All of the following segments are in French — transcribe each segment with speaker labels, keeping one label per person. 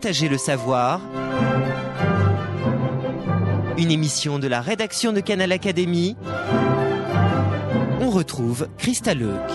Speaker 1: partager le savoir. Une émission de la rédaction de Canal Académie. On retrouve Christa Leuk.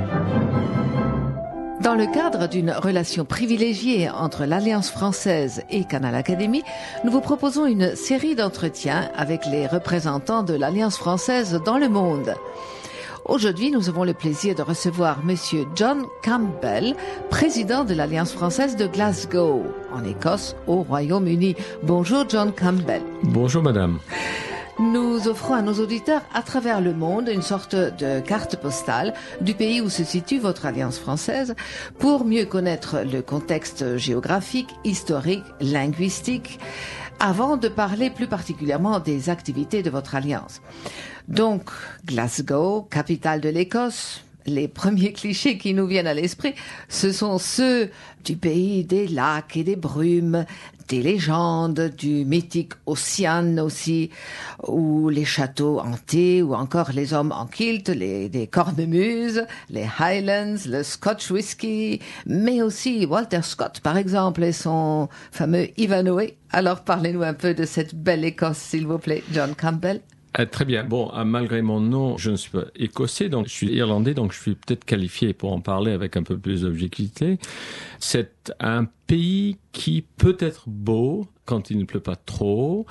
Speaker 2: Dans le cadre d'une relation privilégiée entre l'Alliance française et Canal Académie, nous vous proposons une série d'entretiens avec les représentants de l'Alliance française dans le monde. Aujourd'hui, nous avons le plaisir de recevoir Monsieur John Campbell, président de l'Alliance française de Glasgow, en Écosse, au Royaume-Uni. Bonjour John Campbell.
Speaker 3: Bonjour madame.
Speaker 2: Nous offrons à nos auditeurs à travers le monde une sorte de carte postale du pays où se situe votre Alliance française pour mieux connaître le contexte géographique, historique, linguistique, avant de parler plus particulièrement des activités de votre Alliance. Donc, Glasgow, capitale de l'Écosse. Les premiers clichés qui nous viennent à l'esprit, ce sont ceux du pays des lacs et des brumes, des légendes, du mythique Ossian aussi, ou les châteaux hantés, ou encore les hommes en kilt, des cornemuses, les Highlands, le Scotch whisky, mais aussi Walter Scott par exemple et son fameux Ivanhoe. Alors parlez-nous un peu de cette belle Écosse, s'il vous plaît, John Campbell.
Speaker 3: Très bien. Bon, malgré mon nom, je ne suis pas écossais, donc je suis irlandais, donc je suis peut-être qualifié pour en parler avec un peu plus d'objectivité. C'est un pays qui peut être beau quand il ne pleut pas trop.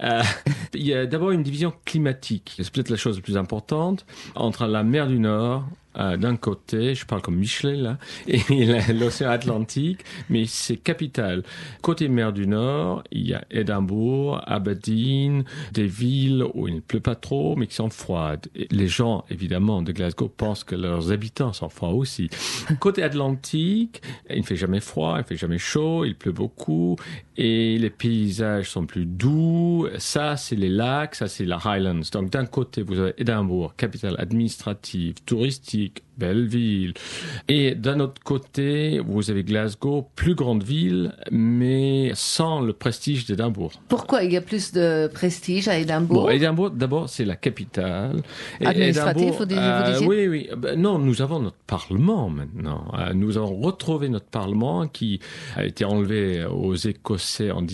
Speaker 3: Il y a d'abord une division climatique. C'est peut-être la chose la plus importante entre la mer du Nord, d'un côté, je parle comme Michelet là, et l'océan Atlantique, mais c'est capital. Côté mer du Nord, il y a Édimbourg, Aberdeen, des villes où il ne pleut pas trop, mais qui sont froides. Et les gens, évidemment, de Glasgow pensent que leurs habitants sont froids aussi. Côté Atlantique, il ne fait jamais froid, il ne fait jamais chaud, il pleut beaucoup, et les paysages sont plus doux. Ça, c'est les lacs, ça, c'est la Highlands. Donc, d'un côté, vous avez Édimbourg, capitale administrative, touristique, belle ville. Et d'un autre côté, vous avez Glasgow, plus grande ville, mais sans le prestige d'Édimbourg.
Speaker 2: Pourquoi il y a plus de prestige à Édimbourg?
Speaker 3: Bon, Édimbourg, d'abord, c'est la capitale.
Speaker 2: Administratif, vous disiez?
Speaker 3: Oui. Non, nous avons notre Parlement maintenant. Nous avons retrouvé notre Parlement qui a été enlevé aux Écossais en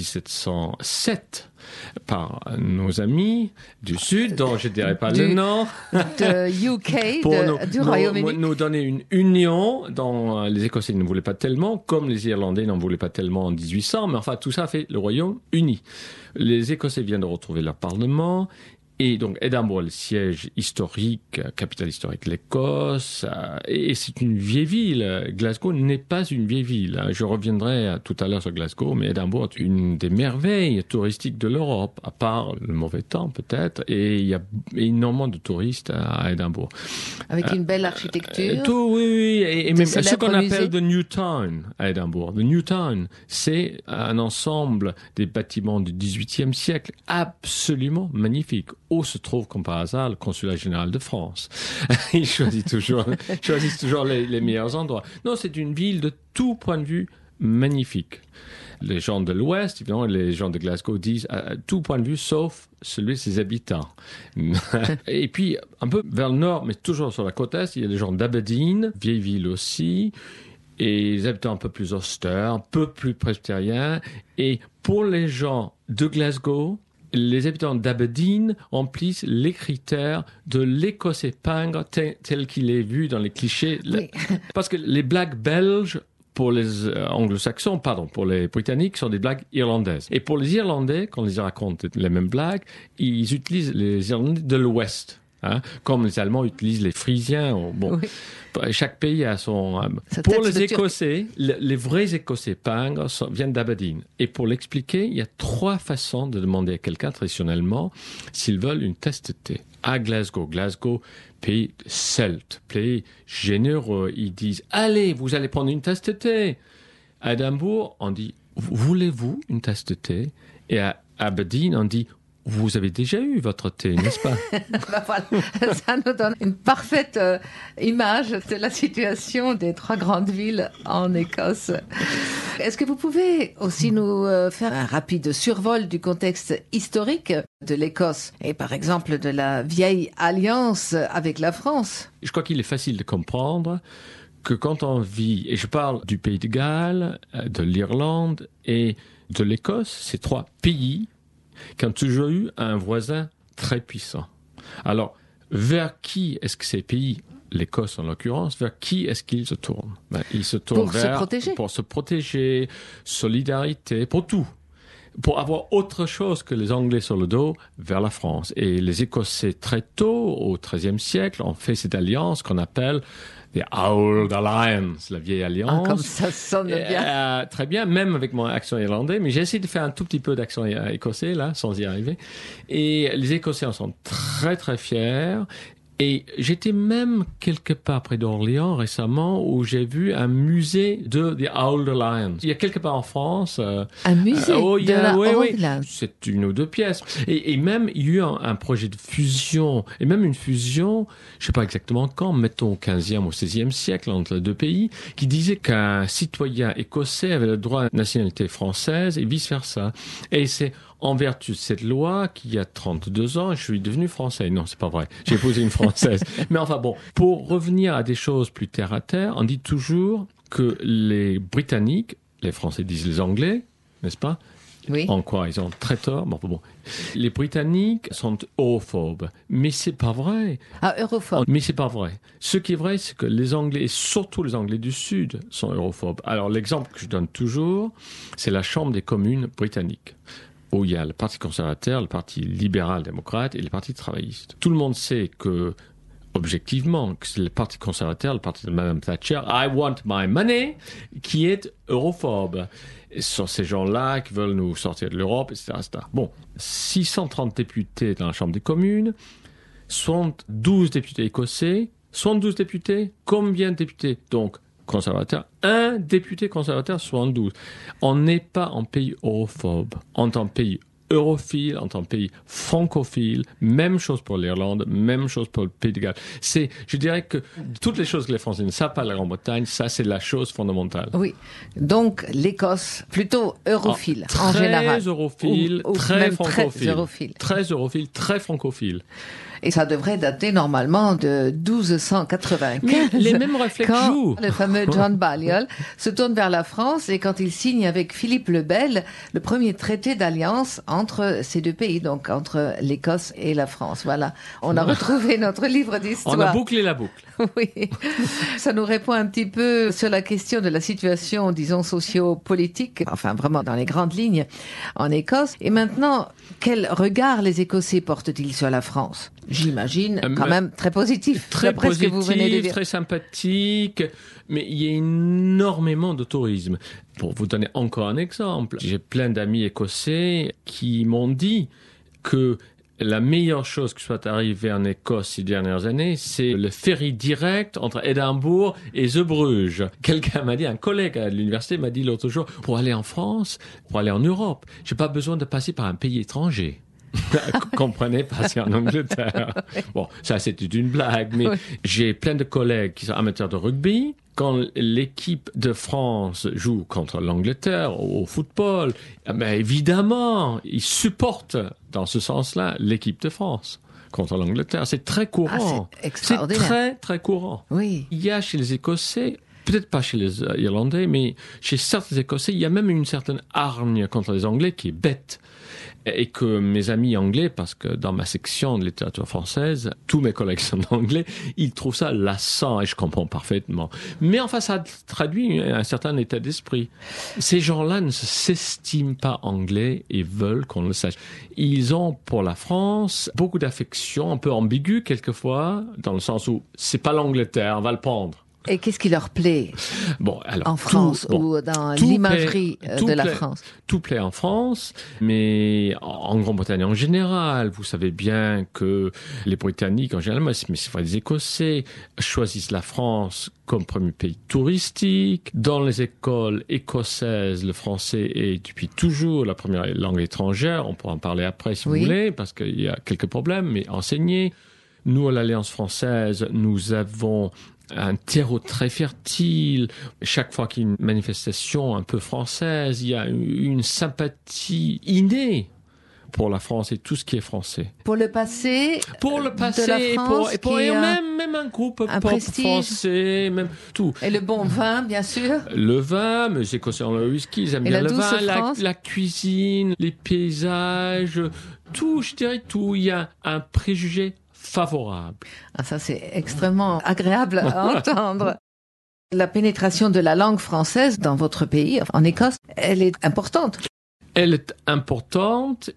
Speaker 3: 1707 par nos amis du Sud, dont je ne dirais pas le nom.
Speaker 2: De UK, du Royaume-Uni.
Speaker 3: Nous donner une union dont les Écossais ne voulaient pas tellement, comme les Irlandais n'en voulaient pas tellement en 1800, mais enfin tout ça fait le Royaume-Uni. Les Écossais viennent de retrouver leur Parlement. Et donc, Édimbourg, le siège historique, capitale historique de l'Écosse, et c'est une vieille ville. Glasgow n'est pas une vieille ville. Je reviendrai tout à l'heure sur Glasgow, mais Édimbourg est une des merveilles touristiques de l'Europe, à part le mauvais temps peut-être, et il y a énormément de touristes à Édimbourg.
Speaker 2: Avec une belle architecture.
Speaker 3: Oui, et même ce qu'on appelle the New Town à Édimbourg. The New Town, c'est un ensemble des bâtiments du XVIIIe siècle absolument magnifiques. Où se trouve, comme par hasard, le consulat général de France. Ils choisissent toujours les meilleurs endroits. Non, c'est une ville de tout point de vue magnifique. Les gens de l'Ouest, évidemment, les gens de Glasgow disent à tout point de vue, sauf celui de ses habitants. Et puis, un peu vers le nord, mais toujours sur la côte Est, il y a les gens d'Aberdeen, vieille ville aussi, et les habitants un peu plus austères, un peu plus presbytériens. Et pour les gens de Glasgow, les habitants d'Aberdeen remplissent les critères de l'Écossais pingre tel qu'il est vu dans les clichés. Oui. Parce que les blagues belges, pour les anglo-saxons, pour les britanniques, sont des blagues irlandaises. Et pour les Irlandais, quand ils racontent les mêmes blagues, ils utilisent les Irlandais de l'Ouest. Comme les Allemands utilisent les Frisiens. Bon, oui. Chaque pays a son... Pour les Écossais, les vrais Écossais pingres viennent d'Aberdeen. Et pour l'expliquer, il y a 3 façons de demander à quelqu'un traditionnellement s'ils veulent une tasse de thé. À Glasgow, pays celte, pays généreux, ils disent « Allez, vous allez prendre une tasse de thé ». À Édimbourg, on dit « Voulez-vous une tasse de thé ?» Et à Aberdeen, on dit « Vous avez déjà eu votre thé, n'est-ce pas?
Speaker 2: Voilà, ça nous donne une parfaite image de la situation des 3 grandes villes en Écosse. Est-ce que vous pouvez aussi nous faire un rapide survol du contexte historique de l'Écosse et par exemple de la vieille alliance avec la France?
Speaker 3: Je crois qu'il est facile de comprendre que quand on vit, et je parle du Pays de Galles, de l'Irlande et de l'Écosse, ces 3 pays qui ont toujours eu un voisin très puissant. Alors, vers qui est-ce que ces pays, l'Écosse en l'occurrence, vers qui est-ce qu'ils se tournent? Ils se tournent pour se protéger, solidarité, pour tout. Pour avoir autre chose que les Anglais sur le dos, vers la France. Et les Écossais, très tôt, au XIIIe siècle, ont fait cette alliance qu'on appelle The Old Alliance, la vieille alliance.
Speaker 2: Comme ça sonne bien.
Speaker 3: Très bien, même avec mon accent irlandais, mais j'ai essayé de faire un tout petit peu d'accent écossais, là, sans y arriver. Et les Écossais en sont très, très fiers. Et j'étais même quelque part près d'Orléans récemment où j'ai vu un musée de The Old Alliance. Il y a quelque part en France...
Speaker 2: un musée de la Old Alliance.
Speaker 3: C'est 1 ou 2 pièces. Et même, il y a eu un projet de fusion, et même une fusion, je sais pas exactement quand, mettons au 15e ou 16e siècle entre les 2 pays, qui disait qu'un citoyen écossais avait le droit à la nationalité française et vice-versa. Et c'est en vertu de cette loi qu'il y a 32 ans, je suis devenu français. Non, c'est pas vrai. J'ai épousé une Française. Mais enfin bon, pour revenir à des choses plus terre à terre, on dit toujours que les Britanniques, les Français disent les Anglais, n'est-ce pas?
Speaker 2: Oui.
Speaker 3: En quoi ils ont très tort. Bon. Les Britanniques sont europhobes. Mais c'est pas vrai.
Speaker 2: Ah, europhobes.
Speaker 3: Mais c'est pas vrai. Ce qui est vrai, c'est que les Anglais, et surtout les Anglais du Sud, sont europhobes. Alors, l'exemple que je donne toujours, c'est la Chambre des communes britannique, où il y a le Parti conservateur, le Parti libéral-démocrate et le Parti travailliste. Tout le monde sait que, objectivement, que c'est le Parti conservateur, le parti de Mme Thatcher, I want my money, qui est europhobe. Et ce sont ces gens-là qui veulent nous sortir de l'Europe, etc., etc. Bon, 630 députés dans la Chambre des communes, 72 députés écossais, 72 députés, combien de députés? Donc, conservateur, un député conservateur, 72. On n'est pas en pays europhobe. On est en pays europhile, en tant que pays francophile, même chose pour l'Irlande, même chose pour le Pays de Galles. Je dirais que toutes les choses que les Français ne savent pas de la Grande-Bretagne, ça c'est la chose fondamentale.
Speaker 2: Oui, donc l'Écosse, plutôt europhile en général.
Speaker 3: Très europhile, très francophile.
Speaker 2: Très europhile.
Speaker 3: Très europhile, très francophile.
Speaker 2: Et ça devrait dater normalement de 1295.
Speaker 3: Mais les mêmes réflexes jouent.
Speaker 2: Le fameux John Balliol se tourne vers la France et quand il signe avec Philippe le Bel le premier traité d'alliance entre ces 2 pays, donc entre l'Écosse et la France. Voilà, on a retrouvé notre livre d'histoire.
Speaker 3: On a bouclé la boucle.
Speaker 2: Oui, ça nous répond un petit peu sur la question de la situation, disons, socio-politique, enfin vraiment dans les grandes lignes en Écosse. Et maintenant, quel regard les Écossais portent-ils sur la France ? J'imagine quand même très positif.
Speaker 3: Très positif,
Speaker 2: ce que vous venez de dire.
Speaker 3: Très sympathique, mais il y a énormément de tourisme. Pour vous donner encore un exemple, j'ai plein d'amis écossais qui m'ont dit que la meilleure chose qui soit arrivée en Écosse ces dernières années, c'est le ferry direct entre Édimbourg et Zeebrugge. Quelqu'un m'a dit, un collègue à l'université m'a dit l'autre jour, pour aller en France, pour aller en Europe, j'ai pas besoin de passer par un pays étranger. Comprenez, passer en Angleterre. Bon, ça c'était une blague, mais j'ai plein de collègues qui sont amateurs de rugby. Quand l'équipe de France joue contre l'Angleterre au football, évidemment, ils supportent dans ce sens-là l'équipe de France contre l'Angleterre. C'est très courant.
Speaker 2: C'est extraordinaire.
Speaker 3: C'est très, très courant.
Speaker 2: Oui.
Speaker 3: Il y a chez les Écossais, peut-être pas chez les Irlandais, mais chez certains Écossais, il y a même une certaine hargne contre les Anglais qui est bête. Et que mes amis anglais, parce que dans ma section de littérature française, tous mes collègues sont anglais, ils trouvent ça lassant et je comprends parfaitement. Mais enfin, ça traduit un certain état d'esprit. Ces gens-là ne s'estiment pas anglais et veulent qu'on le sache. Ils ont pour la France beaucoup d'affection, un peu ambiguë quelquefois, dans le sens où c'est pas l'Angleterre, on va le prendre.
Speaker 2: Et qu'est-ce qui leur plaît
Speaker 3: alors,
Speaker 2: en France ou dans l'imagerie de la France?
Speaker 3: Tout plaît en France, mais en Grande-Bretagne en général. Vous savez bien que les Britanniques en général, mais c'est vrai, les Écossais choisissent la France comme premier pays touristique. Dans les écoles écossaises, le français est depuis toujours la première langue étrangère. On pourra en parler après si vous voulez, parce qu'il y a quelques problèmes, mais enseigner. Nous, à l'Alliance française, nous avons un terreau très fertile. Chaque fois qu'il y a une manifestation un peu française, il y a une sympathie innée pour la France et tout ce qui est français.
Speaker 2: Pour le passé,
Speaker 3: de la France, et même un groupe pop français, même tout.
Speaker 2: Et le bon vin, bien sûr.
Speaker 3: Le vin, mais les Écossais ont le whisky, ils aiment bien le vin, la cuisine, les paysages, tout, je dirais tout. Il y a un préjugé favorable.
Speaker 2: Ah, ça, c'est extrêmement agréable à entendre. La pénétration de la langue française dans votre pays, en Écosse, elle est importante.
Speaker 3: Elle est importante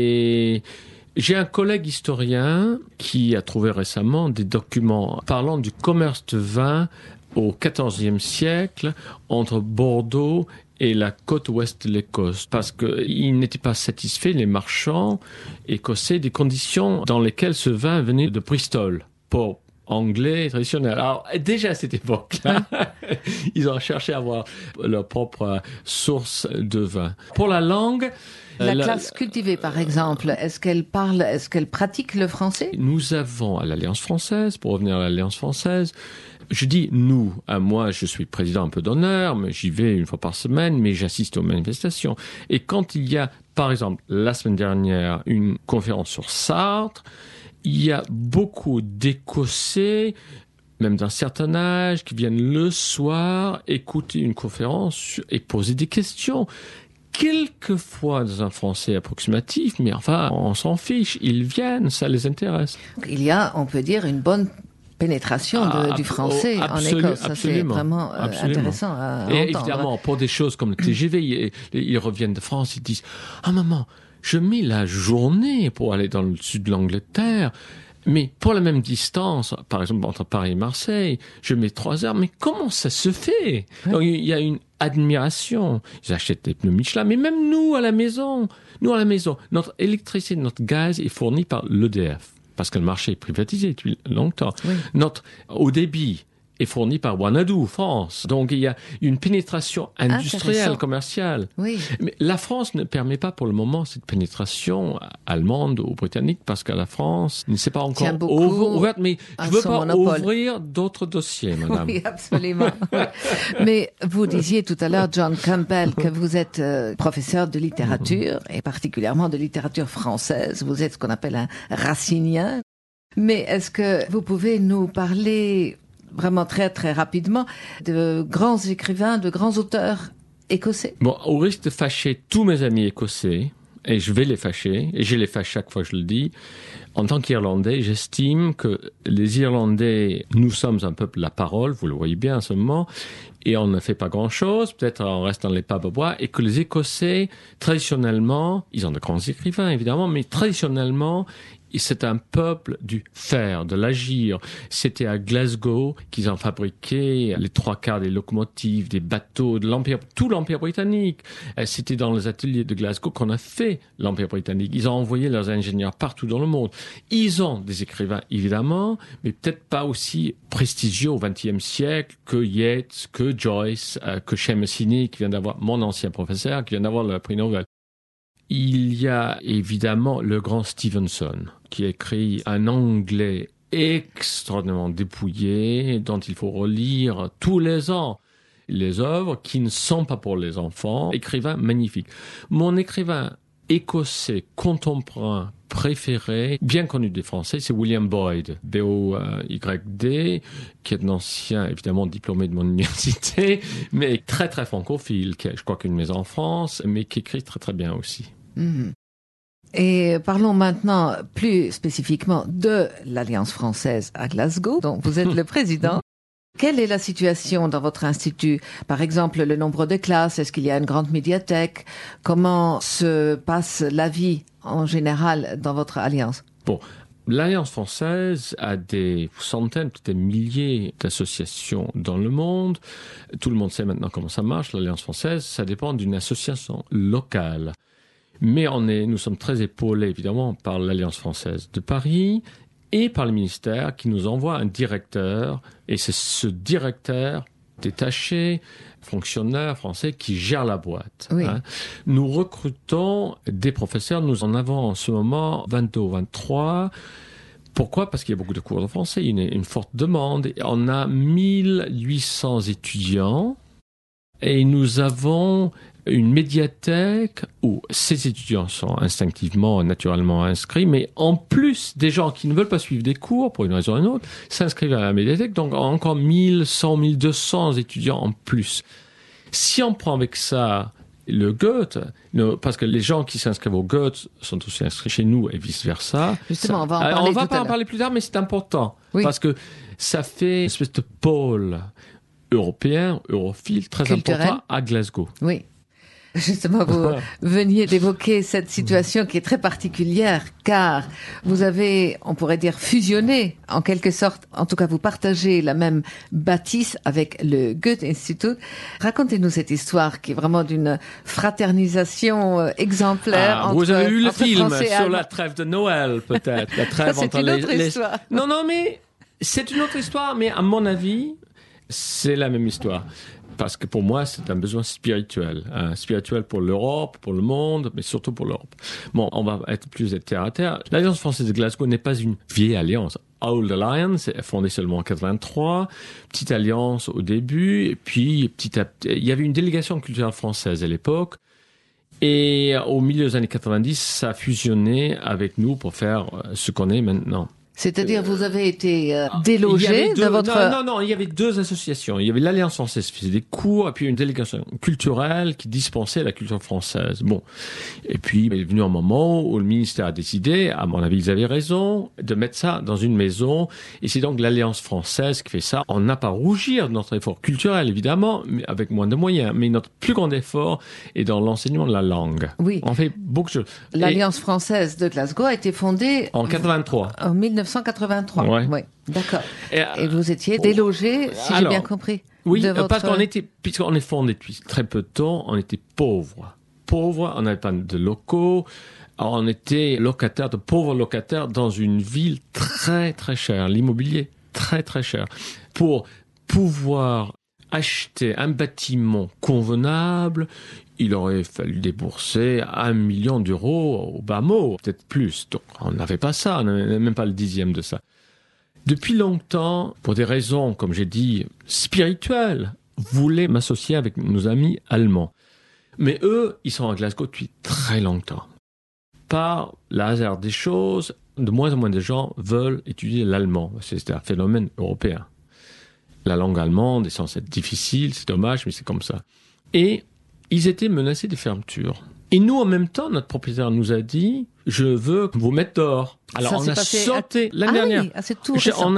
Speaker 3: et j'ai un collègue historien qui a trouvé récemment des documents parlant du commerce de vin au XIVe siècle entre Bordeaux et la côte ouest de l'Écosse, parce qu'ils n'étaient pas satisfaits, les marchands écossais, des conditions dans lesquelles ce vin venait de Bristol, pour anglais traditionnel. Alors, déjà à cette époque-là, ils ont cherché à avoir leur propre source de vin. Pour la langue...
Speaker 2: La classe cultivée, par exemple, est-ce qu'elle pratique le français?
Speaker 3: Nous avons à l'Alliance française, pour revenir à l'Alliance française, je dis nous, moi je suis président un peu d'honneur, mais j'y vais une fois par semaine, mais j'assiste aux manifestations. Et quand il y a, par exemple, la semaine dernière, une conférence sur Sartre, il y a beaucoup d'Écossais, même d'un certain âge, qui viennent le soir écouter une conférence et poser des questions. Quelquefois dans un français approximatif, mais enfin, on s'en fiche, ils viennent, ça les intéresse.
Speaker 2: Il y a, on peut dire, une bonne pénétration du français en Écosse. Ça, c'est vraiment intéressant à entendre.
Speaker 3: Et évidemment, pour des choses comme le TGV, ils reviennent de France, ils disent « Ah maman, je mets la journée pour aller dans le sud de l'Angleterre, mais pour la même distance, par exemple entre Paris et Marseille, je mets 3 heures, mais comment ça se fait ?» Donc, il y a une admiration. Ils achètent des pneus Michelin, mais même nous à la maison, notre électricité, notre gaz est fourni par l'EDF, parce que le marché est privatisé depuis longtemps. Oui. Notre haut débit est fourni par Wanadoo, France. Donc il y a une pénétration industrielle, commerciale.
Speaker 2: Oui.
Speaker 3: Mais la France ne permet pas pour le moment cette pénétration allemande ou britannique, parce que la France ne s'est pas encore ouverte. Mais je ne veux pas ouvrir d'autres dossiers, madame.
Speaker 2: Oui, absolument. Mais vous disiez tout à l'heure, John Campbell, que vous êtes professeur de littérature, et particulièrement de littérature française. Vous êtes ce qu'on appelle un racinien. Mais est-ce que vous pouvez nous parler vraiment très très rapidement de grands écrivains, de grands auteurs écossais?
Speaker 3: Bon, au risque de fâcher tous mes amis écossais, et je vais les fâcher, et je les fâche chaque fois que je le dis, en tant qu'Irlandais, j'estime que les Irlandais, nous sommes un peuple de la parole, vous le voyez bien en ce moment, et on ne fait pas grand-chose, peut-être on reste dans les pubs à boire, et que les Écossais, traditionnellement, ils ont de grands écrivains évidemment, mais traditionnellement, c'est un peuple du faire, de l'agir. C'était à Glasgow qu'ils ont fabriqué les 3/4 des locomotives, des bateaux de l'Empire, tout l'Empire britannique. C'était dans les ateliers de Glasgow qu'on a fait l'Empire britannique. Ils ont envoyé leurs ingénieurs partout dans le monde. Ils ont des écrivains, évidemment, mais peut-être pas aussi prestigieux au XXe siècle que Yeats, que Joyce, que Seamus Heaney, qui vient d'avoir, mon ancien professeur, qui vient d'avoir le prix Nobel. Il y a évidemment le grand Stevenson, qui a écrit un anglais extraordinairement dépouillé, dont il faut relire tous les ans les œuvres qui ne sont pas pour les enfants. Écrivain magnifique. Mon écrivain écossais contemporain préféré, bien connu des Français, c'est William Boyd, B-O-Y-D, qui est un ancien, évidemment, diplômé de mon université, mais très très francophile, qui est, je crois, qu'une maison en France, mais qui écrit très très bien aussi.
Speaker 2: Mmh. Et parlons maintenant plus spécifiquement de l'Alliance française à Glasgow, dont vous êtes le président. Quelle est la situation dans votre institut? Par exemple, le nombre de classes, est-ce qu'il y a une grande médiathèque? Comment se passe la vie en général dans votre alliance?
Speaker 3: Bon, l'Alliance française a des centaines, peut-être des milliers d'associations dans le monde. Tout le monde sait maintenant comment ça marche. L'Alliance française, ça dépend d'une association locale. Mais nous sommes très épaulés, évidemment, par l'Alliance française de Paris et par le ministère qui nous envoie un directeur. Et c'est ce directeur détaché, fonctionnaire français, qui gère la boîte.
Speaker 2: Oui.
Speaker 3: Nous recrutons des professeurs. Nous en avons en ce moment 22 ou 23. Pourquoi? Parce qu'il y a beaucoup de cours de français. Il y a une forte demande. On a 1800 étudiants. Et nous avons une médiathèque où ces étudiants sont instinctivement, naturellement inscrits, mais en plus, des gens qui ne veulent pas suivre des cours, pour une raison ou une autre, s'inscrivent à la médiathèque, donc encore 1100, 1200 étudiants en plus. Si on prend avec ça le Goethe, parce que les gens qui s'inscrivent au Goethe sont aussi inscrits chez nous et vice-versa.
Speaker 2: Justement, on va en parler
Speaker 3: plus tard, mais c'est important,
Speaker 2: parce
Speaker 3: que ça fait une espèce de pôle européen, europhile, très
Speaker 2: culturel.
Speaker 3: Important à Glasgow.
Speaker 2: Oui. Justement, vous veniez d'évoquer cette situation qui est très particulière, car vous avez, on pourrait dire, fusionné, en quelque sorte, en tout cas vous partagez la même bâtisse avec le Goethe Institut. Racontez-nous cette histoire qui est vraiment d'une fraternisation exemplaire.
Speaker 3: Vous avez vu le film
Speaker 2: sur
Speaker 3: la trêve de Noël, peut-être. La trêve
Speaker 2: c'est une autre histoire.
Speaker 3: Non, mais c'est une autre histoire, mais à mon avis, c'est la même histoire. Parce que pour moi, c'est un besoin spirituel. Spirituel pour l'Europe, pour le monde, mais surtout pour l'Europe. Bon, on va être plus terre à terre. L'Alliance française de Glasgow n'est pas une vieille alliance. Old Alliance, fondée seulement en 83. Petite alliance au début. Et puis, il y avait une délégation culturelle française à l'époque. Et au milieu des années 90, ça a fusionné avec nous pour faire ce qu'on est maintenant.
Speaker 2: C'est-à-dire, vous avez été délogé de votre...
Speaker 3: Non, il y avait deux associations. Il y avait l'Alliance française qui faisait des cours, et puis une délégation culturelle qui dispensait la culture française. Bon. Et puis, il est venu un moment où le ministère a décidé, à mon avis, ils avaient raison, de mettre ça dans une maison. Et c'est donc l'Alliance française qui fait ça. On n'a pas à rougir de notre effort culturel, évidemment, mais avec moins de moyens. Mais notre plus grand effort est dans l'enseignement de la langue.
Speaker 2: Oui.
Speaker 3: On fait beaucoup de choses.
Speaker 2: L'Alliance française de Glasgow a été fondée...
Speaker 3: En 83.
Speaker 2: En 1983.
Speaker 3: Ouais.
Speaker 2: Oui, d'accord. Et vous étiez délogé, si j'ai bien compris.
Speaker 3: Oui, parce puisqu'on est fondé depuis très peu de temps, on était pauvres. Pauvres, on n'avait pas de locaux, on était pauvres locataires dans une ville très très chère, l'immobilier très très cher. Pour pouvoir acheter un bâtiment convenable, il aurait fallu débourser 1 million d'euros au bas mot, peut-être plus. Donc, on n'avait pas ça, on n'avait même pas le 10e de ça. Depuis longtemps, pour des raisons, comme j'ai dit, spirituelles, voulais m'associer avec nos amis allemands. Mais eux, ils sont à Glasgow depuis très longtemps. Par le hasard des choses, de moins en moins de gens veulent étudier l'allemand. C'est un phénomène européen. La langue allemande est censée être difficile, c'est dommage, mais c'est comme ça. Et ils étaient menacés de fermeture. Et nous, en même temps, notre propriétaire nous a dit, je veux vous mettre dehors. Alors, on a sauté l'année dernière.
Speaker 2: Oui, c'est tout récent.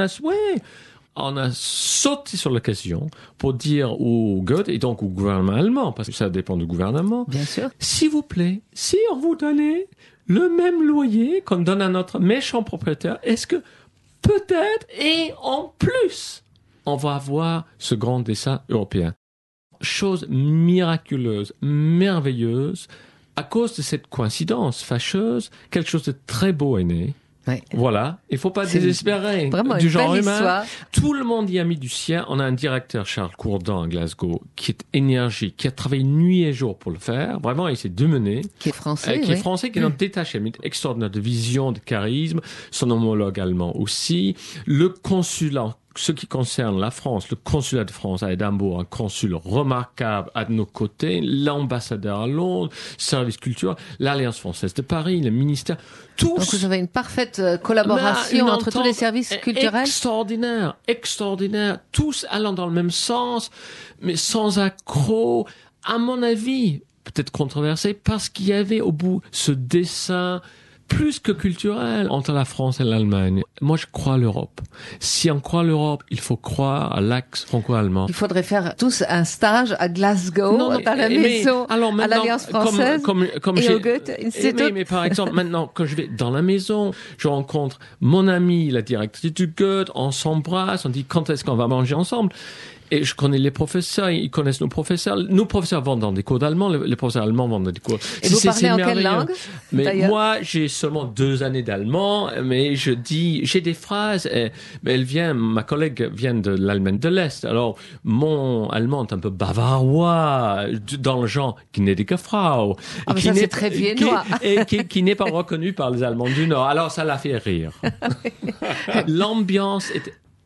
Speaker 3: On a sauté sur l'occasion pour dire au Goethe, et donc au gouvernement allemand, parce que ça dépend du gouvernement.
Speaker 2: Bien sûr.
Speaker 3: S'il vous plaît, si on vous donnait le même loyer qu'on donne à notre méchant propriétaire, est-ce que peut-être, et en plus, on va avoir ce grand dessin européen. Chose miraculeuse, merveilleuse, à cause de cette coïncidence fâcheuse, quelque chose de très beau est né.
Speaker 2: Oui.
Speaker 3: Voilà, il faut pas désespérer du genre humain. Histoire. Tout le monde y a mis du sien. On a un directeur, Charles Courdan, à Glasgow, qui est énergique, qui a travaillé nuit et jour pour le faire. Vraiment, il s'est démené.
Speaker 2: Qui est français,
Speaker 3: qui est français, qui est notre détaché, mais extraordinaire de vision, de charisme. Son homologue allemand aussi. Le consulat, ce qui concerne la France, le consulat de France à Édimbourg, un consul remarquable à nos côtés, l'ambassadeur à Londres, service culturel, l'Alliance française de Paris, le ministère, tous.
Speaker 2: Donc vous avez une parfaite collaboration entre tous les services culturels.
Speaker 3: Extraordinaire, tous allant dans le même sens, mais sans accroc, à mon avis, peut-être controversé, parce qu'il y avait au bout ce dessin plus que culturel entre la France et l'Allemagne. Moi, je crois à l'Europe. Si on croit à l'Europe, il faut croire à l'axe franco-allemand.
Speaker 2: Il faudrait faire tous un stage à Glasgow, à la maison, à l'Alliance française et au Goethe Institut.
Speaker 3: Mais par exemple, maintenant, quand je vais dans la maison, je rencontre mon amie, la directrice du Goethe, on s'embrasse, on dit quand est-ce qu'on va manger ensemble. Et je connais les professeurs, ils connaissent nos professeurs. Nos professeurs vont dans des cours d'allemand, les professeurs allemands vont dans des cours.
Speaker 2: Et vous parlez en quelle langue?
Speaker 3: Mais moi, j'ai seulement 2 années d'allemand, mais j'ai des phrases, mais ma collègue vient de l'Allemagne de l'Est. Alors, mon allemand est un peu bavarois, dans le genre gnädige Frau.
Speaker 2: Ah, mais ça, c'est très viennois.
Speaker 3: Qui n'est pas reconnu par les Allemands du Nord. Alors, ça l'a fait rire. L'ambiance est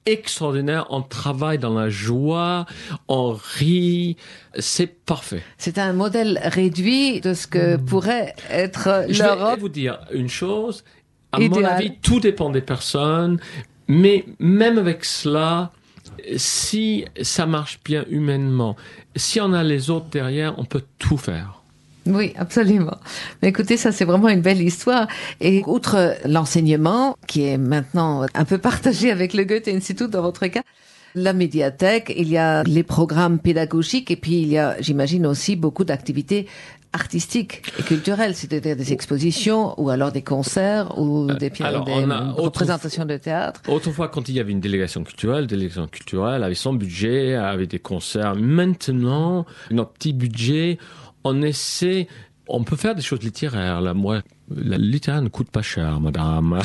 Speaker 3: extraordinaire. On travaille dans la joie, on rit. C'est parfait.
Speaker 2: C'est un modèle réduit de ce que pourrait être l'Europe.
Speaker 3: Je vais vous dire une chose. À mon avis, tout dépend des personnes. Mais même avec cela, si ça marche bien humainement, si on a les autres derrière, on peut tout faire.
Speaker 2: Oui, absolument. Mais écoutez, ça c'est vraiment une belle histoire. Et outre l'enseignement, qui est maintenant un peu partagé avec le Goethe Institut dans votre cas, la médiathèque, il y a les programmes pédagogiques et puis il y a, j'imagine aussi, beaucoup d'activités artistiques et culturelles, c'est-à-dire des expositions ou alors des concerts ou des représentations de théâtre.
Speaker 3: Autrefois, quand il y avait une délégation culturelle avait son budget, avait des concerts. Maintenant, notre petit budget, on peut faire des choses littéraires, là. Moi, la littéraire ne coûte pas cher, madame.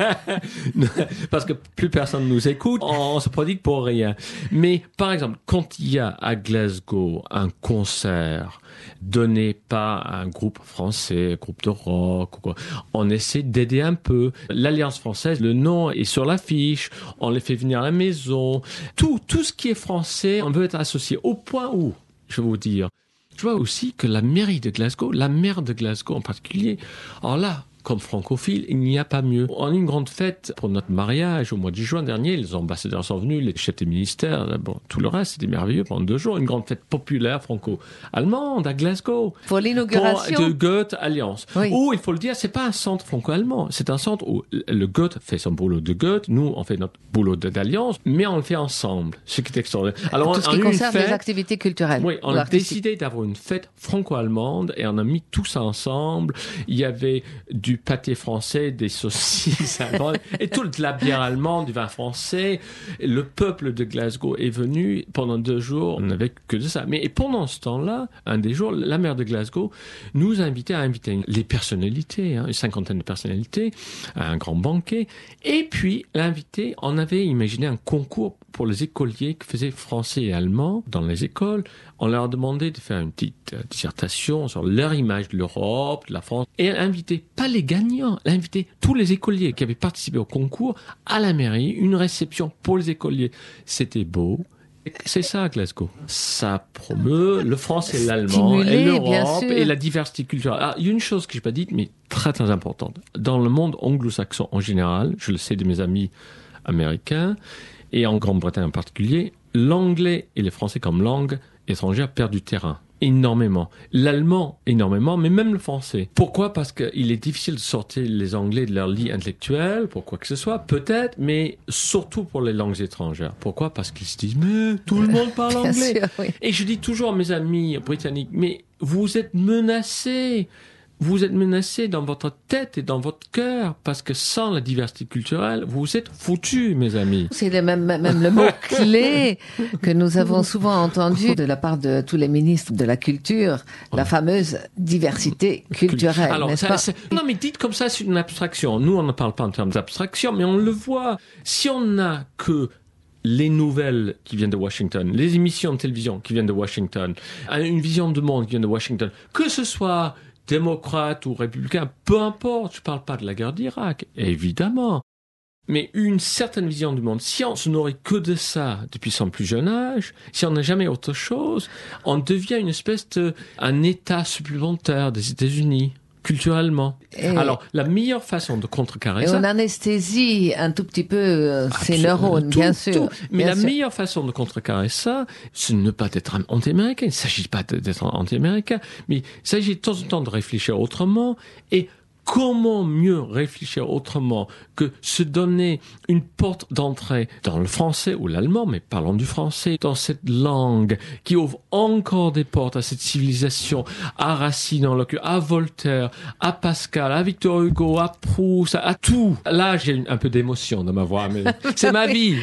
Speaker 3: Parce que plus personne nous écoute, on se prodigue pour rien. Mais, par exemple, quand il y a à Glasgow un concert donné par un groupe français, un groupe de rock, ou quoi, on essaie d'aider un peu. L'Alliance française, le nom est sur l'affiche, on les fait venir à la maison. Tout ce qui est français, on veut être associé au point où, je vais vous dire, je vois aussi que la mairie de Glasgow, la maire de Glasgow en particulier, alors là, comme francophile, il n'y a pas mieux. On a eu une grande fête pour notre mariage au mois de juin dernier. Les ambassadeurs sont venus, les chefs des ministères, bon, tout le reste, c'était merveilleux pendant 2 jours. Une grande fête populaire franco-allemande à Glasgow.
Speaker 2: Pour l'inauguration.
Speaker 3: De Goethe Alliance. Oui. Où, il faut le dire, c'est pas un centre franco-allemand. C'est un centre où le Goethe fait son boulot de Goethe, nous, on fait notre boulot d'Alliance, mais on le fait ensemble. Ce qui est extraordinaire.
Speaker 2: Alors, tout ce qui concerne les activités culturelles.
Speaker 3: Oui, on a décidé d'avoir une fête franco-allemande et on a mis tout ça ensemble. Il y avait du pâté français, des saucisses allemandes, et toute la bière allemande, du vin français. Le peuple de Glasgow est venu pendant 2 jours, on n'avait que de ça. Mais pendant ce temps-là, un des jours, la maire de Glasgow nous a invités à inviter les personnalités, une 50aine de personnalités, à un grand banquet. Et puis, l'invité, on avait imaginé un concours pour les écoliers qui faisaient français et allemand dans les écoles. On leur a demandé de faire une petite dissertation sur leur image de l'Europe, de la France, et inviter, pas les gagnants, inviter tous les écoliers qui avaient participé au concours à la mairie, une réception pour les écoliers. C'était beau. C'est ça, Glasgow. Ça promeut le français et l'allemand, et l'Europe, et la diversité culturelle. Alors, il y a une chose que je n'ai pas dite, mais très, très importante. Dans le monde anglo-saxon en général, je le sais de mes amis américains, et en Grande-Bretagne en particulier, l'anglais et le français comme langue étrangère perdent du terrain. Énormément. L'allemand, énormément, mais même le français. Pourquoi? Parce qu'il est difficile de sortir les Anglais de leur lit intellectuel, pour quoi que ce soit, peut-être, mais surtout pour les langues étrangères. Pourquoi? Parce qu'ils se disent, mais tout le monde parle anglais.
Speaker 2: Sûr, oui.
Speaker 3: Et je dis toujours à mes amis britanniques, mais vous êtes menacés. Vous êtes menacés dans votre tête et dans votre cœur, parce que sans la diversité culturelle, vous êtes foutus, mes amis.
Speaker 2: C'est même le mot-clé que nous avons souvent entendu de la part de tous les ministres de la culture, la fameuse diversité culturelle,
Speaker 3: alors,
Speaker 2: n'est-ce pas?
Speaker 3: Non, mais dites comme ça, c'est une abstraction. Nous, on ne parle pas en termes d'abstraction, mais on le voit. Si on n'a que les nouvelles qui viennent de Washington, les émissions de télévision qui viennent de Washington, une vision du monde qui vient de Washington, que ce soit démocrate ou républicain, peu importe, je ne parle pas de la guerre d'Irak, évidemment. Mais une certaine vision du monde, si on se nourrit que de ça depuis son plus jeune âge, si on n'a jamais autre chose, on devient une espèce un État supplémentaire des États-Unis, culturellement. Alors, la meilleure façon de contrecarrer ça...
Speaker 2: on anesthésie un tout petit peu ces neurones, bien sûr.
Speaker 3: Mais la meilleure façon de contrecarrer ça, c'est de ne pas être anti-américain. Il ne s'agit pas d'être anti-américain, mais il s'agit de temps en temps de réfléchir autrement. Et comment mieux réfléchir autrement que se donner une porte d'entrée dans le français ou l'allemand, mais parlons du français, dans cette langue qui ouvre encore des portes à cette civilisation, à Racine, à Voltaire, à Pascal, à Victor Hugo, à Proust, à tout. Là, j'ai un peu d'émotion dans ma voix, mais c'est ma vie.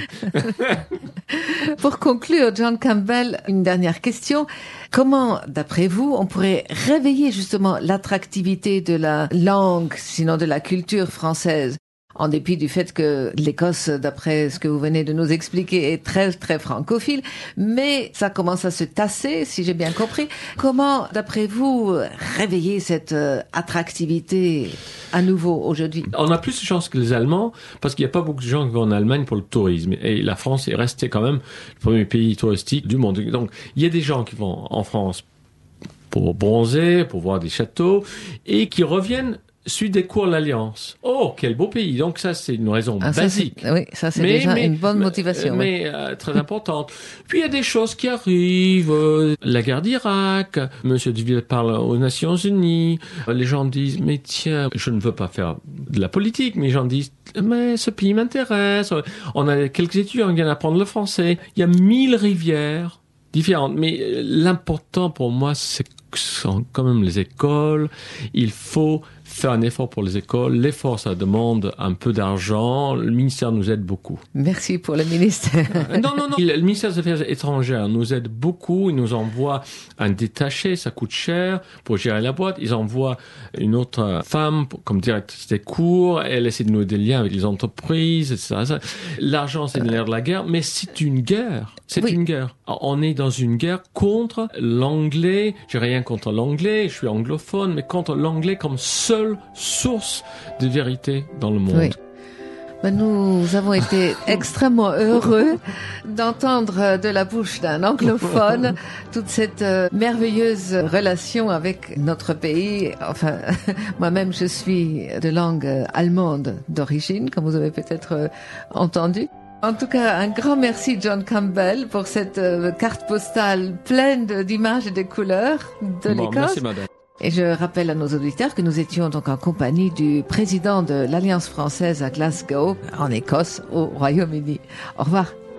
Speaker 2: Pour conclure, John Campbell, une dernière question. Comment, d'après vous, on pourrait réveiller justement l'attractivité de la langue, sinon de la culture française? En dépit du fait que l'Écosse, d'après ce que vous venez de nous expliquer, est très, très francophile. Mais ça commence à se tasser, si j'ai bien compris. Comment, d'après vous, réveiller cette attractivité à nouveau aujourd'hui?
Speaker 3: On a plus de chance que les Allemands, parce qu'il n'y a pas beaucoup de gens qui vont en Allemagne pour le tourisme. Et la France est restée quand même le premier pays touristique du monde. Donc, il y a des gens qui vont en France pour bronzer, pour voir des châteaux, et qui reviennent suite des cours de l'Alliance. Oh, quel beau pays. Donc ça, c'est une raison basique.
Speaker 2: Oui, ça c'est déjà une bonne motivation.
Speaker 3: Mais très importante. Puis il y a des choses qui arrivent. La guerre d'Irak. Monsieur Duville parle aux Nations Unies. Les gens disent, mais tiens, je ne veux pas faire de la politique, mais les gens disent, mais ce pays m'intéresse. On a quelques étudiants qui viennent apprendre le français. Il y a 1000 rivières différentes. Mais l'important pour moi, c'est quand même les écoles. Il faut faire un effort pour les écoles. L'effort, ça demande un peu d'argent. Le ministère nous aide beaucoup.
Speaker 2: Merci pour le ministère.
Speaker 3: Non. Le ministère des Affaires étrangères nous aide beaucoup. Il nous envoie un détaché, ça coûte cher pour gérer la boîte. Ils envoient une autre femme comme directrice des cours. Elle essaie de nouer des liens avec les entreprises, etc. L'argent, c'est le nerf de la guerre, mais c'est une guerre. Une guerre. On est dans une guerre contre l'anglais. J'ai rien contre l'anglais, je suis anglophone, mais contre l'anglais comme seule source de vérité dans le monde.
Speaker 2: Oui. Nous avons été extrêmement heureux d'entendre de la bouche d'un anglophone toute cette merveilleuse relation avec notre pays. Enfin, moi-même, je suis de langue allemande d'origine, comme vous avez peut-être entendu. En tout cas, un grand merci John Campbell pour cette carte postale pleine d'images et de couleurs de l'Écosse.
Speaker 3: Merci madame.
Speaker 2: Et je rappelle à nos auditeurs que nous étions donc en compagnie du président de l'Alliance française à Glasgow, en Écosse, au Royaume-Uni. Au revoir.